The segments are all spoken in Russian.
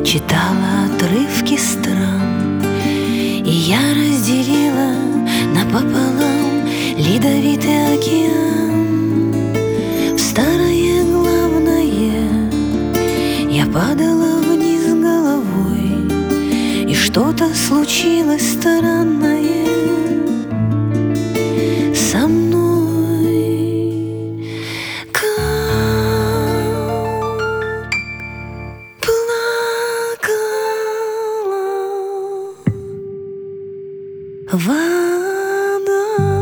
читала отрывки стран, и я разделила напополам ледовитый океан. В старое главное я падала вниз головой, и что-то случилось странное со мной. Как плакала вода,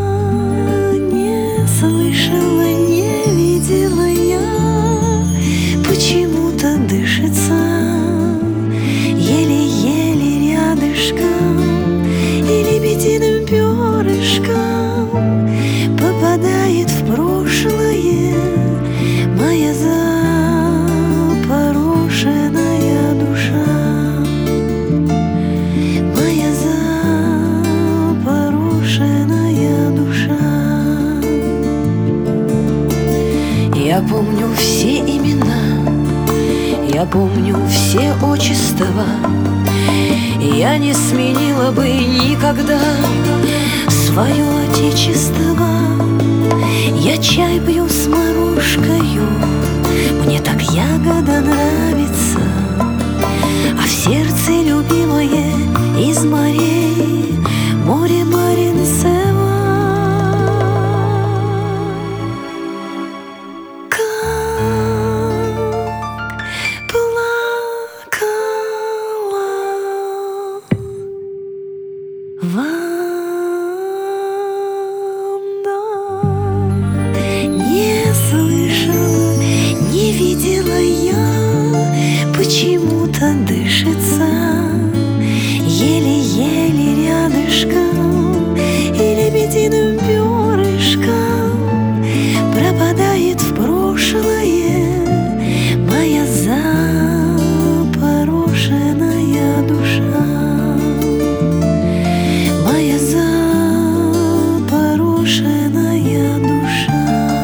не слышала, не видела я, почему-то дышится еле-еле рядышком, и лебединым перышком попадает в прошлое моя запорошенная душа. Моя запорошенная душа. Я помню все имена, я помню все отчества, я не сменила бы никогда свое отечество. Я чай пью с морожкою, мне так ягода нравится, а в сердце любимое из морей море Маринцева. Как плакала вода, не слышала, не видела я, почему-то дышится еле-еле рядышком, и лебединым перышком пропадает в прошлое моя запорошенная душа. Моя запорошенная душа.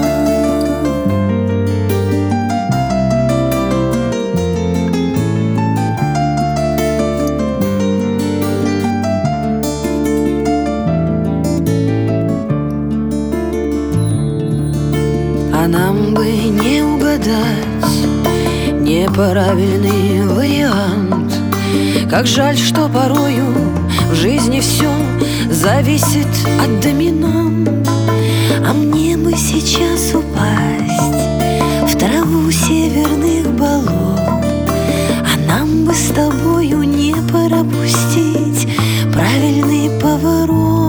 А нам бы не угадать неправильный вариант. Как жаль, что порою в жизни все зависит от доминант. А мне бы сейчас упасть в траву северных болот, а нам бы с тобою не пропустить правильный поворот.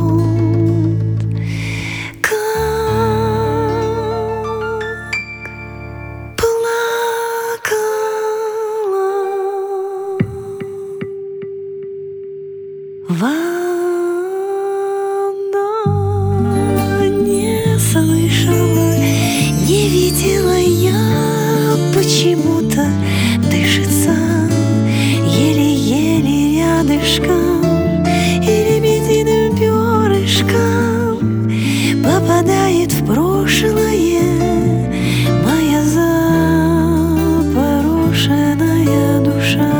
Вода, не слышала, не видела я, почему-то дышится еле-еле рядышком, и лебединым перышком попадает в прошлое моя запорошенная душа.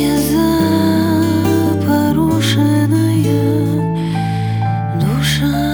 Душа.